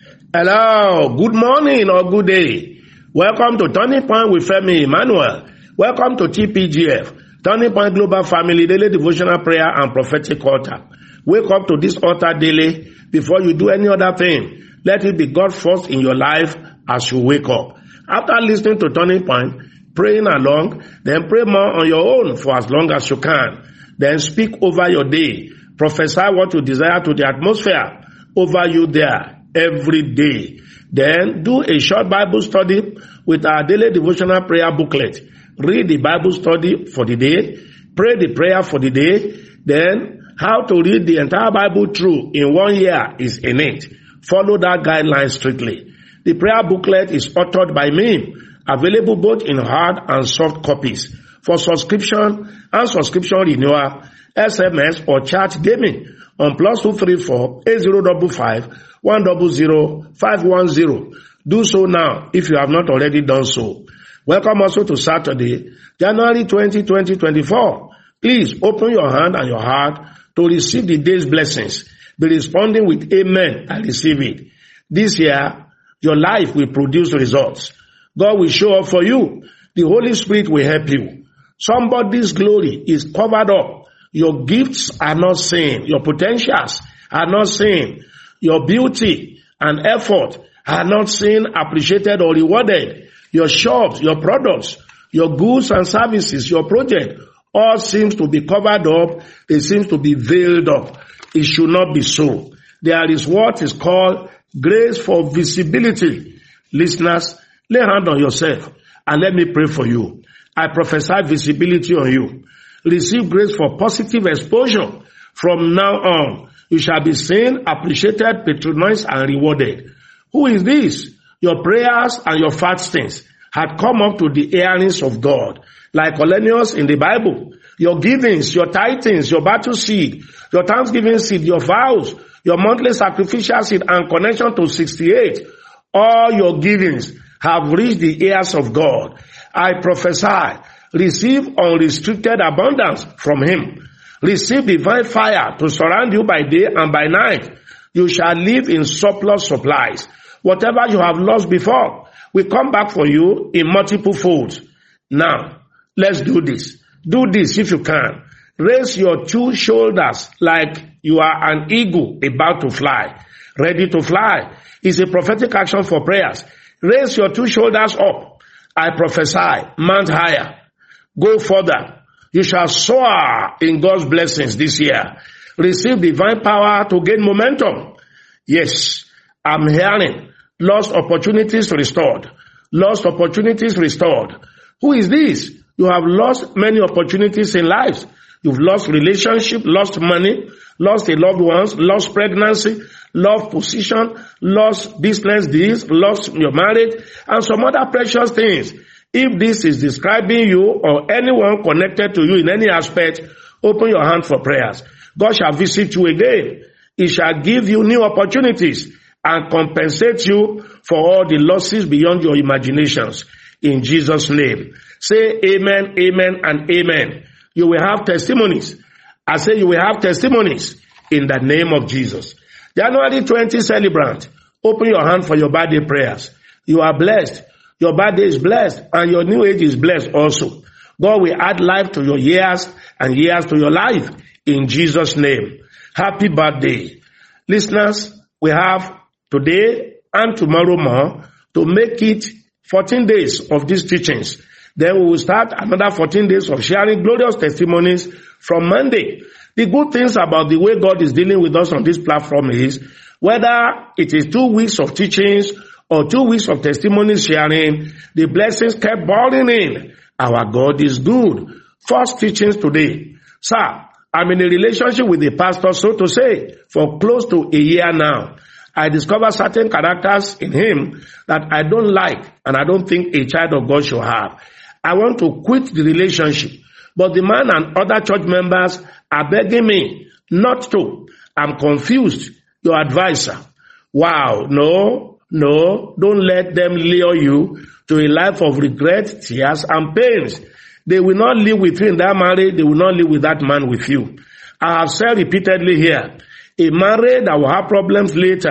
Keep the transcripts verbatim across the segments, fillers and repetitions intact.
Hello, good morning or good day. Welcome to Turning Point with Femi Emmanuel. Welcome to T P G F, Turning Point Global Family Daily Devotional Prayer and Prophetic Altar. Wake up to this altar daily before you do any other thing. Let it be God first in your life as you wake up. After listening to Turning Point, praying along, then pray more on your own for as long as you can. Then speak over your day. Prophesy what you desire to the atmosphere over you there every day. Then do a short Bible study with our daily devotional prayer booklet. Read the Bible study for the day. Pray the prayer for the day. Then how to read the entire Bible through in one year is in it. Follow that guideline strictly. The prayer booklet is authored by me, available both in hard and soft copies. For subscription and subscription renewal, S M S or chat gaming on plus two three four eight zero five five one zero zero five one zero. Do so now if you have not already done so. Welcome also to Saturday, January twentieth, twenty twenty-four. Please open your hand and your heart to receive the day's blessings. Be responding with amen and receive it. This year, your life will produce results. God will show up for you. The Holy Spirit will help you. Somebody's glory is covered up. Your gifts are not seen. Your potentials are not seen. Your beauty and effort are not seen, appreciated, or rewarded. Your shops, your products, your goods and services, your project, all seems to be covered up. It seems to be veiled up. It should not be so. There is what is called grace for visibility. Listeners, lay hand on yourself and let me pray for you. I prophesy visibility on you. Receive grace for positive exposure. From now on, you shall be seen, appreciated, patronized, and rewarded. Who is this? Your prayers and your fastings had come up to the hearings of God. Like Cornelius in the Bible, your givings, your tithings, your battle seed, your thanksgiving seed, your vows, your monthly sacrificial seed, and connection to sixty-eight, all your givings have reached the ears of God. I prophesy, receive unrestricted abundance from Him. Receive divine fire to surround you by day and by night. You shall live in surplus supplies. Whatever you have lost before will come back for you in multiple folds. Now, let's do this. Do this if you can. Raise your two shoulders like you are an eagle about to fly. Ready to fly is a prophetic action for prayers. Raise your two shoulders up. I prophesy, mount higher. Go further. You shall soar in God's blessings this year. Receive divine power to gain momentum. Yes, I'm hearing lost opportunities restored. Lost opportunities restored. Who is this? You have lost many opportunities in life. You've lost relationship, lost money, lost a loved ones, lost pregnancy, lost position, lost business deals, lost your marriage, and some other precious things. If this is describing you or anyone connected to you in any aspect, open your hand for prayers. God shall visit you again. He shall give you new opportunities and compensate you for all the losses beyond your imaginations. In Jesus' name. Say amen, amen, and amen. You will have testimonies. I say you will have testimonies in the name of Jesus. January twentieth celebrant, open your hand for your birthday prayers. You are blessed. Your birthday is blessed and your new age is blessed also. God will add life to your years and years to your life in Jesus' name. Happy birthday. Listeners, we have today and tomorrow more to make it fourteen days of these teachings. Then we will start another fourteen days of sharing glorious testimonies from Monday. The good things about the way God is dealing with us on this platform is whether it is two weeks of teachings or two weeks of testimonies sharing, the blessings kept pouring in. Our God is good. First teachings today. Sir, I'm in a relationship with the pastor, so to say, for close to a year now. I discovered certain characters in him that I don't like and I don't think a child of God should have. I want to quit the relationship, but the man and other church members are begging me not to. I'm confused. Your advisor. Wow, no, no, don't let them lure you to a life of regret, tears, and pains. They will not live with you in that marriage. They will not live with that man with you. I have said repeatedly here, a marriage that will have problems later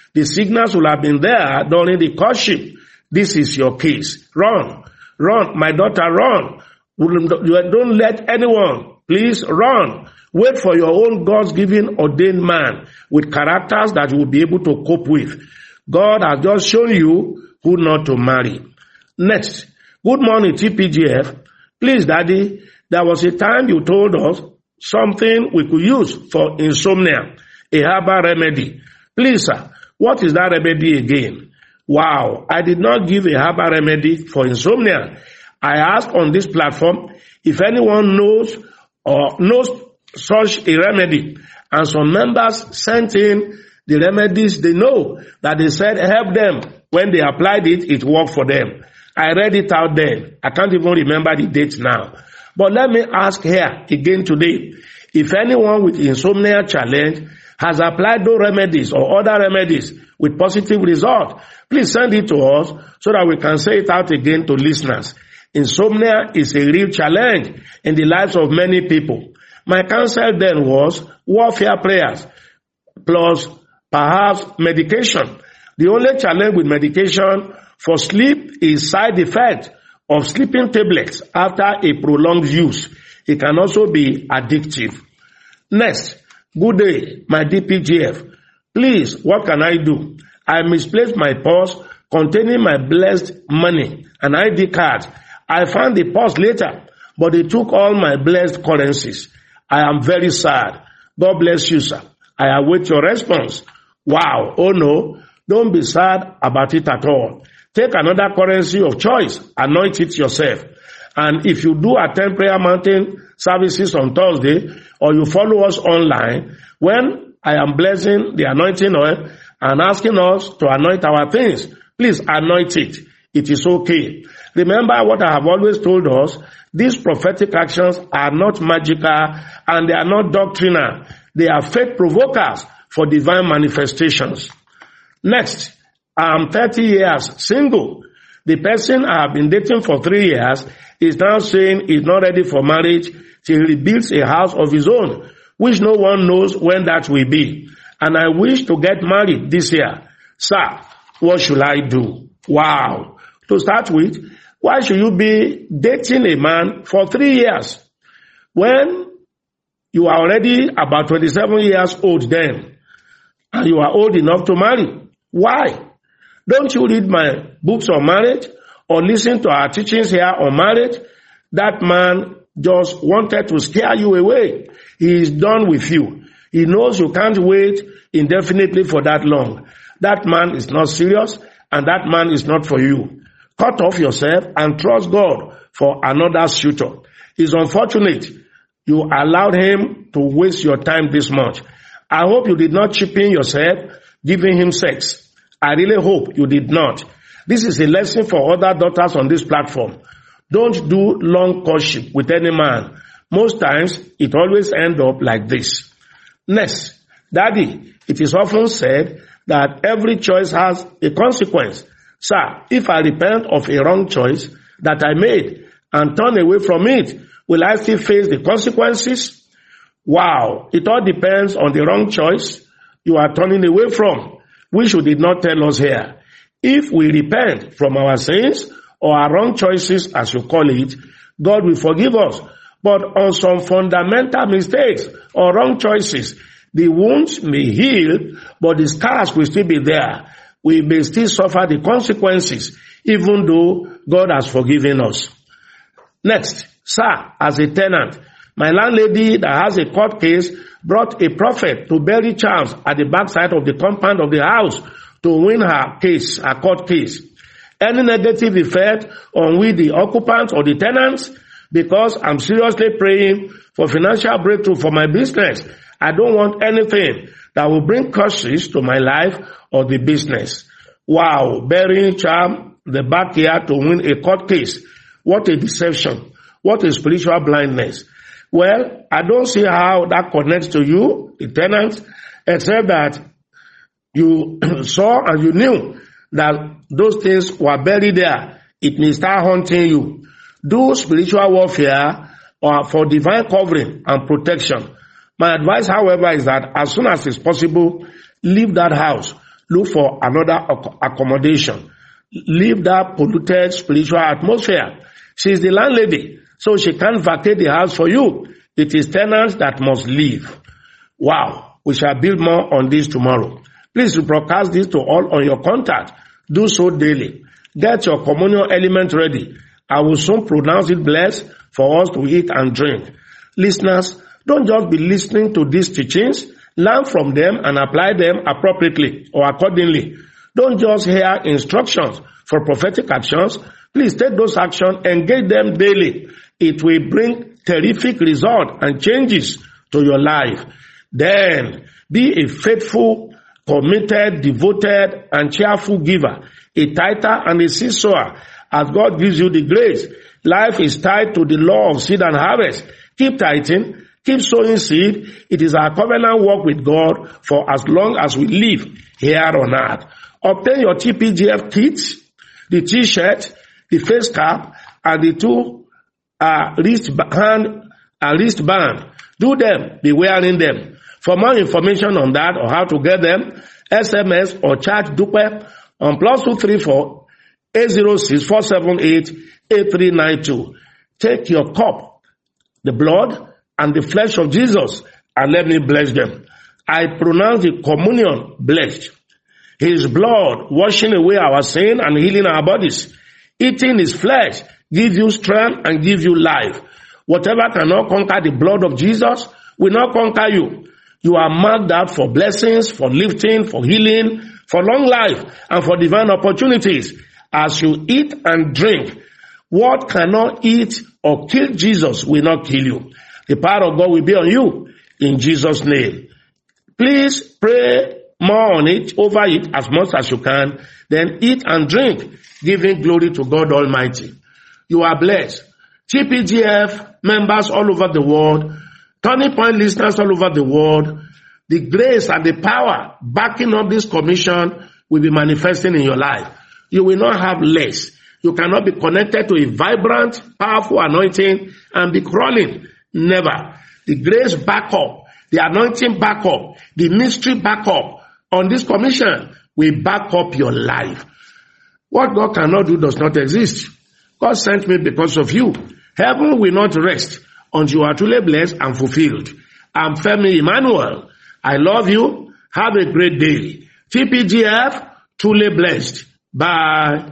The signals will have been there during the courtship. This is your case. Run. Run. My daughter, run. Don't let anyone. Please run. Wait for your own God's given ordained man with characters that you will be able to cope with. God has just shown you who not to marry. Next. Good morning, T P G F. Please, Daddy, there was a time you told us something we could use for insomnia, a herbal remedy. Please, sir, what is that remedy again? Wow, I did not give a herbal remedy for insomnia. I asked on this platform if anyone knows or knows such a remedy. And some members sent in the remedies they know that they said help them. When they applied it, it worked for them. I read it out then. I can't even remember the date now. But let me ask here again today, if anyone with insomnia challenge has applied those remedies or other remedies with positive result, please send it to us so that we can say it out again to listeners. Insomnia is a real challenge in the lives of many people. My counsel then was warfare prayers plus perhaps medication. The only challenge with medication for sleep is side effect of sleeping tablets after a prolonged use. It can also be addictive. Next, good day, my D P G F. Please, what can I do? I misplaced my purse containing my blessed money and I D card. I found the purse later, but they took all my blessed currencies. I am very sad. God bless you, sir. I await your response. Wow. Oh no, don't be sad about it at all. Take another currency of choice. Anoint it yourself. And if you do attend Prayer Mountain services on Thursday, or you follow us online, when I am blessing the anointing oil and asking us to anoint our things, please anoint it. It is okay. Remember what I have always told us, these prophetic actions are not magical and they are not doctrinal. They are faith provokers for divine manifestations. Next, I am thirty years single. The person I have been dating for three years is now saying he's not ready for marriage till he builds a house of his own, which no one knows when that will be. And I wish to get married this year. Sir, what should I do? Wow. To start with, why should you be dating a man for three years when you are already about twenty-seven years old then and you are old enough to marry? Why? Don't you read my books on marriage or listen to our teachings here on marriage? That man just wanted to scare you away. He is done with you. He knows you can't wait indefinitely for that long. That man is not serious and that man is not for you. Cut off yourself and trust God for another suitor. It's unfortunate you allowed him to waste your time this much. I hope you did not cheapen yourself giving him sex. I really hope you did not. This is a lesson for other daughters on this platform. Don't do long courtship with any man. Most times, it always ends up like this. Next, Daddy, it is often said that every choice has a consequence. Sir, if I repent of a wrong choice that I made and turn away from it, will I still face the consequences? Wow, it all depends on the wrong choice you are turning away from, which you did not tell us here. If we repent from our sins or our wrong choices, as you call it, God will forgive us. But on some fundamental mistakes or wrong choices, the wounds may heal, but the scars will still be there. We may still suffer the consequences, even though God has forgiven us. Next, sir, as a tenant, my landlady that has a court case brought a prophet to bury Charles at the backside of the compound of the house to win her case, her court case. Any negative effect on we, the occupants or the tenants, because I'm seriously praying for financial breakthrough for my business. I don't want anything that will bring curses to my life or the business. Wow, burying Charles the backyard to win a court case. What a deception. What a spiritual blindness. Well, I don't see how that connects to you, the tenants, except that you saw and you knew that those things were buried there. It may start haunting you. Do spiritual warfare or for divine covering and protection. My advice, however, is that as soon as it's possible, leave that house. look for another ac- accommodation. Leave that polluted spiritual atmosphere. She is the landlady, so she can't vacate the house for you. It is tenants that must leave. Wow. We shall build more on this tomorrow. Please broadcast this to all on your contact. Do so daily. Get your communion element ready. I will soon pronounce it blessed for us to eat and drink. Listeners, don't just be listening to these teachings. Learn from them and apply them appropriately or accordingly. Don't just hear instructions for prophetic actions. Please take those actions, engage them daily. It will bring terrific results and changes to your life. Then, be a faithful, committed, devoted, and cheerful giver, a tither and a seed sower, as God gives you the grace. Life is tied to the law of seed and harvest. Keep tithing, keep sowing seed. It is our covenant work with God for as long as we live here on earth. Obtain your T P G F kits, the t-shirt, the face cap, and the two uh, wristband, uh, wristband. Do them, be wearing them. For more information on that or how to get them, S M S or chat Dupe on plus two three four eight zero six four seven eight eight three nine two. Take your cup, the blood and the flesh of Jesus, and let me bless them. I pronounce the communion blessed. His blood washing away our sin and healing our bodies. Eating his flesh gives you strength and gives you life. Whatever cannot conquer the blood of Jesus will not conquer you. You are marked out for blessings, for lifting, for healing, for long life, and for divine opportunities. As you eat and drink, what cannot eat or kill Jesus will not kill you. The power of God will be on you in Jesus' name. Please pray more on it, over it as much as you can. Then eat and drink, giving glory to God Almighty. You are blessed. T P G F members all over the world, Turning Point listeners all over the world, the grace and the power backing up this commission will be manifesting in your life. You will not have less. You cannot be connected to a vibrant, powerful anointing and be crawling. Never. The grace back up, the anointing back up, the mystery back up on this commission will back up your life. What God cannot do does not exist. God sent me because of you. Heaven will not rest until you are truly blessed and fulfilled. I'm Femi Emmanuel. I love you. Have a great day. T P G F, truly blessed. Bye.